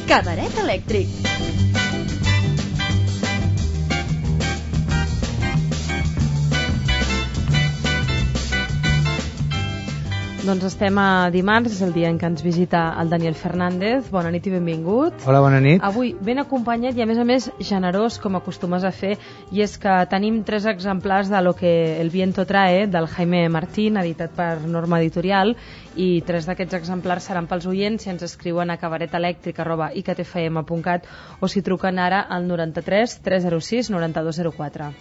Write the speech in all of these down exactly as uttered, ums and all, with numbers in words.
Cabaret elèctric. Doncs estem a dimarts, és el dia en què ens visita el Daniel Fernández. Bona nit i benvingut. Hola, bona nit. Avui ben acompanyat i a més a més generós, com acostumes a fer, i és que tenim tres exemplars de Lo que el viento trae, del Jaime Martín, editat per Norma Editorial, i tres d'aquests exemplars seran pels oients si ens escriuen a cabaretelèctric arroba i c t f m punt cat o si truquen ara al noranta-tres tres zero sis noranta-dos zero quatre.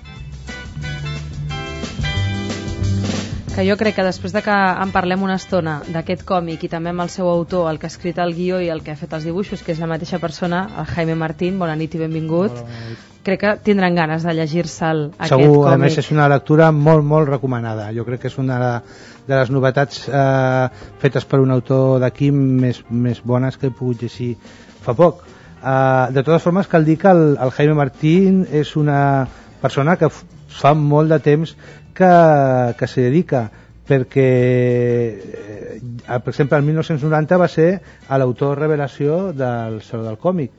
Que jo crec que després de que en parlem una estona d'aquest còmic i també amb el seu autor, el que ha escrit el guió i el que ha fet els dibuixos, que és la mateixa persona, el Jaime Martín, bona nit i benvingut. Bona nit. Crec que tindran ganes de llegir-se'l aquest Segur, còmic. a més és una lectura molt, molt recomanada. Jo crec que és una de les novetats eh, fetes per un autor d'aquí més, més bones que he pogut llegir fa poc. Eh, de totes formes, cal dir que el, el Jaime Martín és una persona que fa molt de temps que, que s'hi dedica, perquè eh, per exemple el mil nou-cents noranta va ser l'autor revelació del Saló del Còmic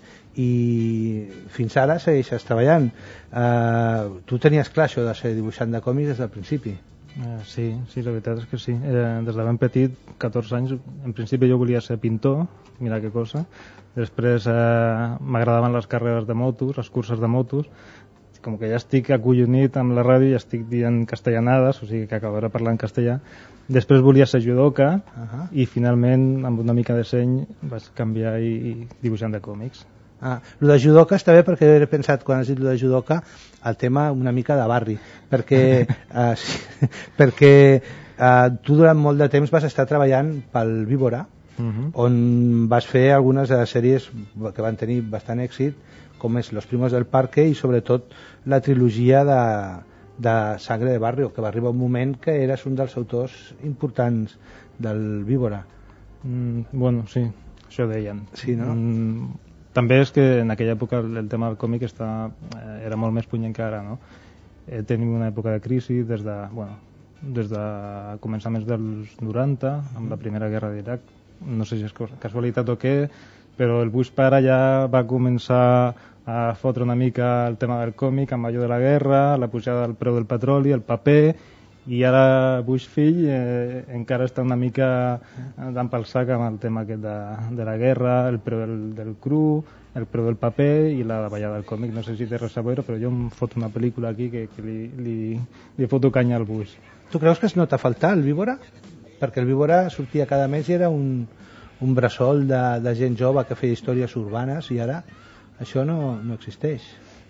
i fins ara segueixes treballant. Eh, tu tenies clar això de ser dibuixant de còmics des del principi? Uh, sí, sí, la veritat és que sí. Eh, des de ben petit, catorze anys, en principi jo volia ser pintor, mira que cosa. Després eh, m'agradaven les carreres de motos, les curses de motos. Com que ja estic acollonit amb la ràdio i ja estic dient castellanades, o sigui que acabaré parlant castellà. Després volia ser judoka uh-huh. i finalment, amb una mica de seny, vaig canviar i, i dibuixant de còmics. Ah, lo de judoka està bé perquè he pensat, quan has dit lo de judoka, el tema una mica de barri, perquè, uh, sí, perquè uh, tu durant molt de temps vas estar treballant pel Víbora, uh-huh. on vas fer algunes de les sèries que van tenir bastant èxit, com és Los primos del parque i sobretot la trilogia de, de Sangre de barrio, que va arribar un moment que eres un dels autors importants del Víbora. Mm, bueno, sí, això deien. Sí, no? Mm, també és que en aquella època el, el tema del còmic està, eh, era molt més punyent que ara, no? Eh, tenim una època de crisi des de, bueno, des de començaments dels noranta, amb la Primera Guerra d'Iraq. No sé si és casualitat o què, però el Bush pare ja va començar a fotre una mica el tema del còmic amb allò de la guerra, la pujada del preu del petroli, el paper, i ara Bush fill eh, encara està una mica dant pel sac amb el tema aquest de, de la guerra, el preu del, del cru, el preu del paper i la davallada del còmic. No sé si té res a veure, però jo em foto una pel·lícula aquí que, que li, li, li foto canya al Bush. Tu creus que es nota faltar el Víbora? Perquè el Víbora sortia cada mes i era un, un bressol de, de gent jove que feia històries urbanes i ara això no, no existeix.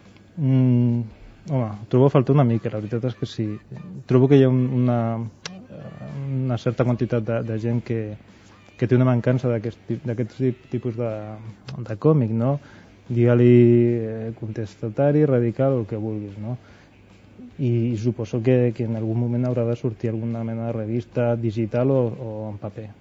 Mm, home, trobo a faltar una mica, la veritat és que sí. Trobo que hi ha un, una, una certa quantitat de, de gent que, que té una mancança d'aquest tipus de, de còmic, no? Digue-li eh, contestatari, radical, el que vulguis, no? I, i suposo que, que en algun moment haurà de sortir alguna mena de revista digital o, o en paper.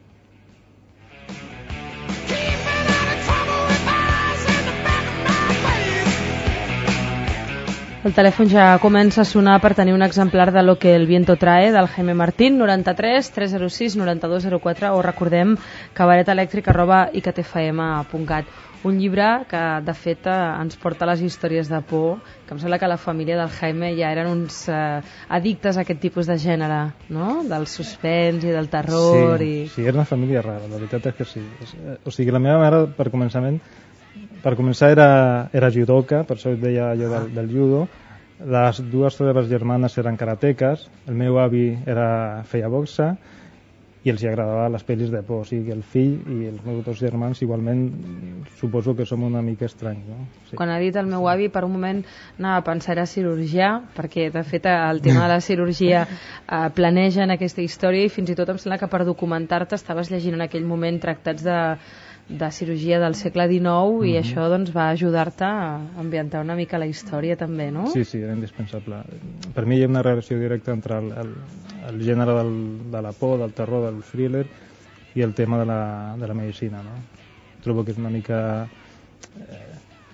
El telèfon ja comença a sonar per tenir un exemplar de Lo que el viento trae, del Jaime Martín, noranta-tres tres zero sis noranta-dos zero quatre, o recordem cabaretelèctric arroba i c t f m punt cat. Un llibre que, de fet, ens porta a les històries de por, que em sembla que la família del Jaime ja eren uns eh, addictes a aquest tipus de gènere, no? Del suspens i del terror. Sí, i... sí, era una família rara, la veritat és que sí. O sigui, la meva mare, per començament, per començar era, era judoka, per això et deia allò del, del judo. Les dues seves germanes eren karateques, el meu avi era, feia boxa i els agradava les pel·lis de por. O sigui que el fill i els meus dos germans igualment suposo que som una mica estranys, no? Sí. Quan ha dit el meu avi, per un moment anava a pensar era cirurgià, perquè de fet el tema de la cirurgia eh, planeja en aquesta història i fins i tot em sembla que per documentar-te estaves llegint en aquell moment tractats de de cirurgia del segle dinou i mm-hmm. això doncs, va ajudar-te a ambientar una mica la història també, no? Sí, sí, era indispensable. Per mi hi ha una relació directa entre el, el, el gènere del, de la por, del terror, del thriller i el tema de la, de la medicina, no? Trobo que és una mica... Eh,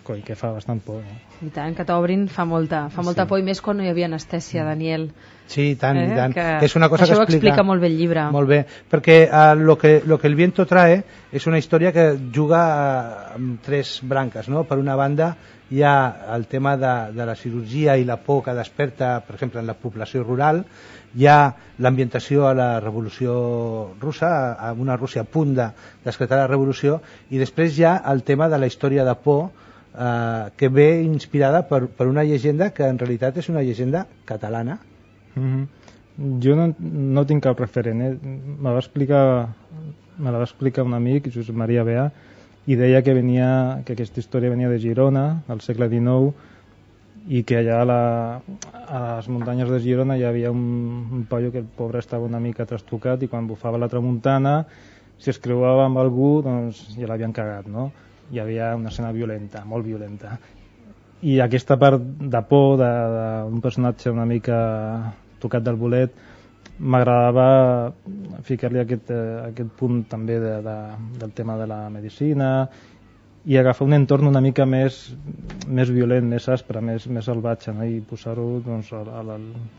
coi, que fa bastant por. No? I tant, que t'obrin fa molta, fa molta Sí. por, i més quan no hi havia anestèsia, Daniel. Sí, i tant, Eh, i tant. que Que és una cosa això que ho explica molt bé el llibre. Molt bé, perquè uh, lo, que, lo que el viento trae és una història que juga uh, amb tres branques, no? Per una banda hi ha el tema de, de la cirurgia i la por que desperta, per exemple, en la població rural, hi ha l'ambientació a la revolució russa, a una Rússia a punt de d'esclatar la revolució, i després hi ha el tema de la història de por eh, que ve inspirada per, per una llegenda que en realitat és una llegenda catalana. Mm-hmm. Jo no, no tinc cap referent, eh? Me va explicar, me la va explicar un amic, Josep Maria Beà, i deia que, venia, que aquesta història venia de Girona, al segle dinou, i que allà a, la, a les muntanyes de Girona hi havia un, un paio que el pobre estava una mica trastocat, i quan bufava la tramuntana, si es creuava amb algú, doncs ja l'havien cagat, no? Hi havia una escena violenta, molt violenta. I aquesta part de por d'un personatge una mica tocat del bolet, m'agradava ficar-li aquest, eh, aquest punt també de, de, del tema de la medicina, i agafar un entorn una mica més, més violent, més aspre, més, més salvatge, no? I posar-ho doncs, a, la,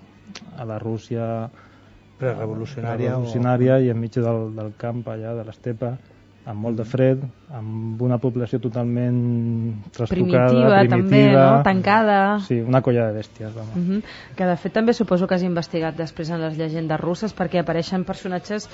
a la Rússia prerevolucionària, prerevolucionària o... i enmig del, del camp allà, de l'estepa, amb molt de fred, amb una població totalment trastocada, primitiva, primitiva també, no? Tancada. Sí, una colla de bèsties. Uh -huh. Que de fet també suposo que has investigat després en les llegendes russes, perquè apareixen personatges,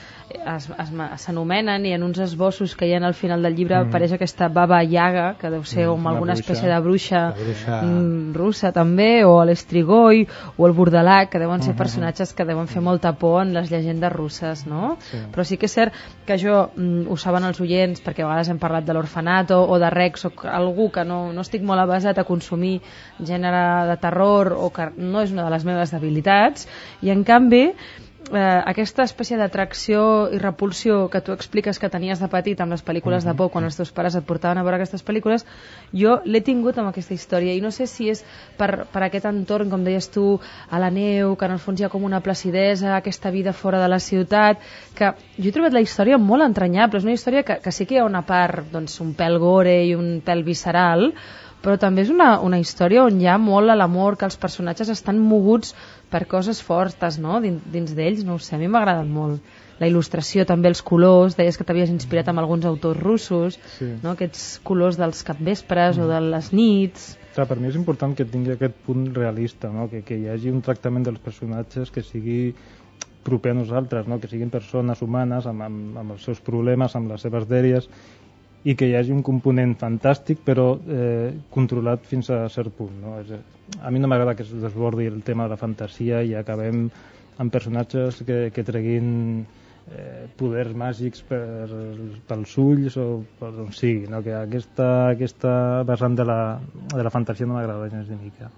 s'anomenen, i en uns esbossos que hi ha al final del llibre uh -huh. apareix aquesta Baba Yaga, que deu ser com alguna bruixa, espècie de bruixa, bruixa... russa també, o l'Estrigoi o el Bordelac, que deuen ser uh -huh. personatges que deuen fer molta por en les llegendes russes, no? Sí. Però sí que és cert que jo, ho saben els oients, perquè a vegades hem parlat de l'Orfanato o de Rex, o algú que no, no estic molt avasat a consumir gènere de terror, o que no és una de les meves debilitats, i en canvi eh, aquesta espècie d'atracció i repulsió que tu expliques que tenies de petit amb les pel·lícules de por, quan els teus pares et portaven a veure aquestes pel·lícules, jo l'he tingut amb aquesta història, i no sé si és per, per aquest entorn, com deies tu, a la neu, que en el fons hi ha com una placidesa, aquesta vida fora de la ciutat, que jo he trobat la història molt entranyable. És una història que, que sí que hi ha una part, doncs, un pèl gore i un pèl visceral, però també és una, una història on hi ha molt a l'amor, que els personatges estan moguts per coses fortes, no? Dins, dins d'ells, no ho sé, a mi m'ha agradat molt. La il·lustració, també els colors, deies que t'havies inspirat amb alguns autors russos, sí. No? Aquests colors dels capvespres mm. o de les nits. Clar, per mi és important que tingui aquest punt realista, no? que, que hi hagi un tractament dels personatges que sigui proper a nosaltres, no? Que siguin persones humanes amb, amb, amb els seus problemes, amb les seves dèries, i que hi hagi un component fantàstic però eh, controlat fins a cert punt, no? És, a mi no m'agrada que es desbordi el tema de la fantasia i acabem amb personatges que, que treguin eh, poders màgics per, pels ulls o per on sigui, no? Que aquesta, aquesta vessant de la, de la fantasia no m'agrada gens de mica.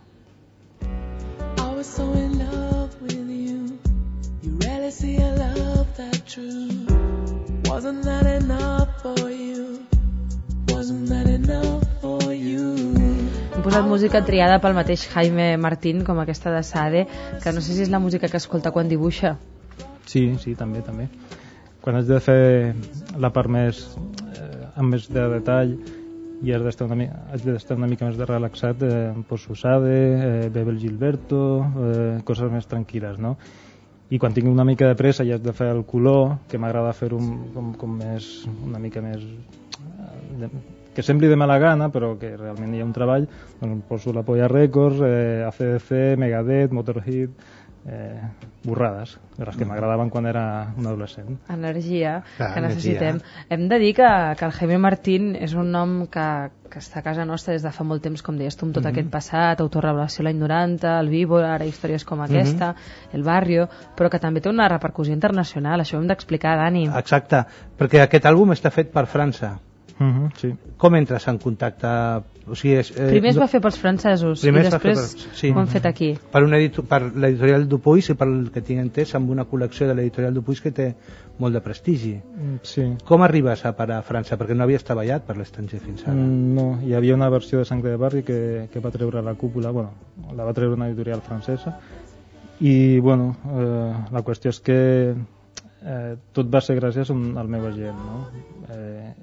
I was so in love with you, you rarely see a love that true. Wasn't that enough for you? Wasn't that enough for you? Hem posat música triada pel mateix Jaime Martín, com aquesta de Sade, que no sé si és la música que escolta quan dibuixa. Sí, sí, també, també. Quan has de fer la part més eh, amb més de detall i has d'estar una, has d'estar una mica més de relaxat, eh, em poso Sade, eh, Bebel Gilberto, eh, coses més tranquil·les, no? I quan tinc una mica de pressa i has de fer el color, que m'agrada fer un, com, com més, una mica més de, que sembli de mala gana però que realment hi ha un treball, doncs poso la Polla Records, eh, A C D C, Megadeth, Motorhead, eh, borrades, de les que m'agradaven quan era un adolescent. Energia, Clar, que necessitem. energia. Hem de dir que, que el Jaime Martín és un nom que, que està a casa nostra des de fa molt temps, com deies tu, amb tot mm-hmm. aquest passat, autorrevelació l'any noranta, el Vivo, ara històries com aquesta, mm-hmm. el Barrio, però que també té una repercussió internacional, això ho hem d'explicar, Dani. Exacte, perquè aquest àlbum està fet per França. Uh-huh, sí. Com entres en contacte? O sigui, és, eh, primer es va fer pels francesos i després per, sí. ho han fet aquí. Per, un edito, per l'editorial Dupuis i per el que tinc entès amb una col·lecció de l'editorial Dupuis que té molt de prestigi. Sí. Com arribes a parar a França? Perquè no havies treballat per l'estranger fins ara. Mm, no, hi havia una versió de Sangre de Barri que, que va treure la cúpula, bueno, la va treure una editorial francesa i, bueno, eh, la qüestió és que eh, tot va ser gràcies al meu agent, no? Eh,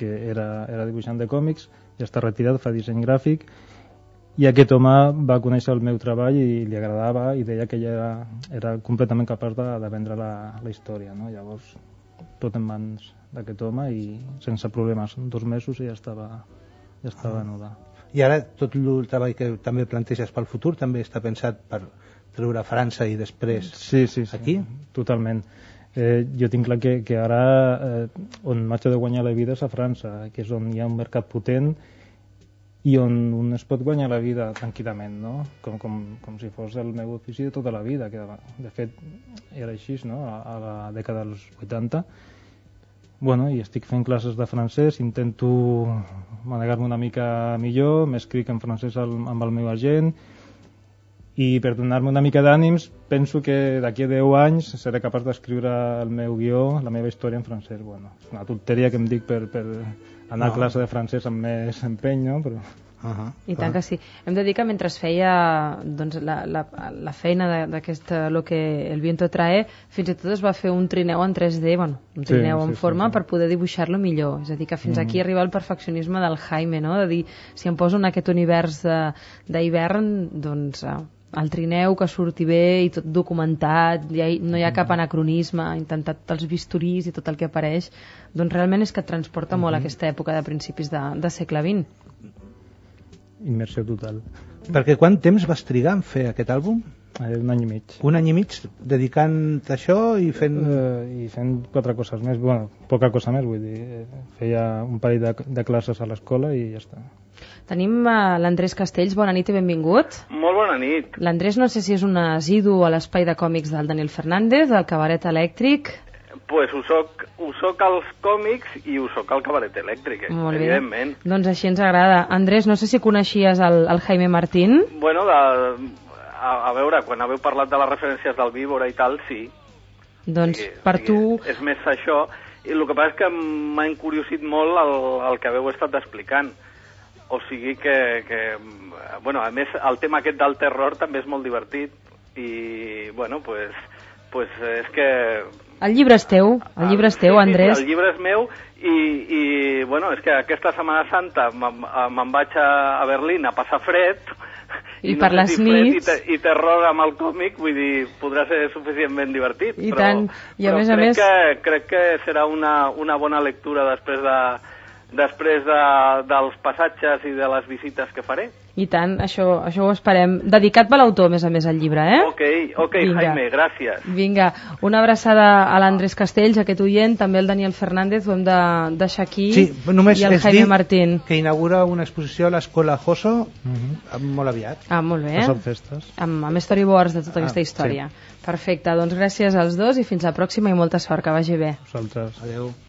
que era, era dibuixant de còmics, ja està retirat, fa disseny gràfic, i aquest home va conèixer el meu treball i li agradava i deia que ella era, era completament capaç de, de vendre la, la història, no? Llavors tot en mans d'aquest home i sense problemes, en dos mesos ja estava, ja estava venuda. I ara tot el treball que també planteges pel futur també està pensat per treure a França i després sí, sí, sí, aquí? Totalment. Eh, jo tinc clar que, que ara eh, on m'haig de guanyar la vida és a França, que és on hi ha un mercat potent i on un es pot guanyar la vida tranquil·lament, no? Com, com, com si fos el meu ofici de tota la vida, que de fet era així, no? A, a la dècada dels vuitanta. Bueno, i estic fent classes de francès, intento manegar-me una mica millor, m'escric en francès al, amb el meu agent, i per donar-me una mica d'ànims penso que d'aquí a deu anys seré capaç d'escriure el meu guió, la meva història en francès. Bueno, és una tonteria que em dic per, per anar no. a classe de francès amb més empeny, no? Però... Uh -huh. I tant que sí. Hem de dir que mentre feia doncs, la, la, la feina d'aquesta lo que el viento trae, fins i tot es va fer un trineu en tres D, bueno, un trineu sí, en sí, forma sí, sí. per poder dibuixar-lo millor. És a dir, que fins mm -hmm. aquí arriba el perfeccionisme del Jaime, no? De dir, si em poso en aquest univers d'hivern, doncs el trineu que surti bé i tot documentat, ja hi, no hi ha cap anacronisme, ha intentat els bisturís i tot el que apareix, doncs realment és que et transporta mm -hmm. molt aquesta època de principis de, de segle vint. Immersió total. Perquè quant temps vas trigar en fer aquest àlbum? Eh, un any i mig. Un any i mig dedicant a això i fent... Eh, I fent quatre coses més, bueno, poca cosa més, vull dir, feia un parell de, de classes a l'escola i ja està. Tenim uh, l'Andrés Castells, bona nit i benvingut. Molt bona nit. L'Andrés no sé si és un asidu a l'espai de còmics del Daniel Fernández, del Cabaret Elèctric. Pues ho soc, ho soc als còmics i ho soc al Cabaret Elèctric, eh? Molt bé. Evidentment. Doncs així ens agrada. Andrés, no sé si coneixies el, el Jaime Martín. Bueno, de, a, a veure, quan haveu parlat de les referències del Víbora i tal, sí. Doncs sí, per sí, tu... És més això, i el que passa és que m'ha encuriosit molt el, el que haveu estat explicant. O sigui que, que, bueno, a més, el tema aquest del terror també és molt divertit i, bueno, pues, pues és que... El llibre és teu, el llibre és teu, sí, Andrés. Sí, el llibre és meu i, i bueno, és que aquesta Setmana Santa me'n vaig a, a Berlín a passar fred i, i no per les si nits... I, i terror amb el còmic, vull dir, podrà ser suficientment divertit. I però, tant, i a però més crec a més... Que, crec que serà una, una bona lectura després de... després de, dels passatges i de les visites que faré. I tant, això, això ho esperem. Dedicat per l'autor, a més a més, el llibre, eh? Ok, ok, Vinga. Jaime, gràcies. Vinga, una abraçada a l'Andrés Castells, aquest oient, també el Daniel Fernández, ho hem de deixar aquí, sí, només i el Jaime Martín. Que inaugura una exposició a l'Escola Joso mm -hmm. molt aviat. Ah, molt bé. Són festes. Amb, amb storyboards de tota aquesta ah, història. Sí. Perfecte, doncs gràcies als dos i fins la pròxima i molta sort, que vagi bé. Vosaltres. Adéu.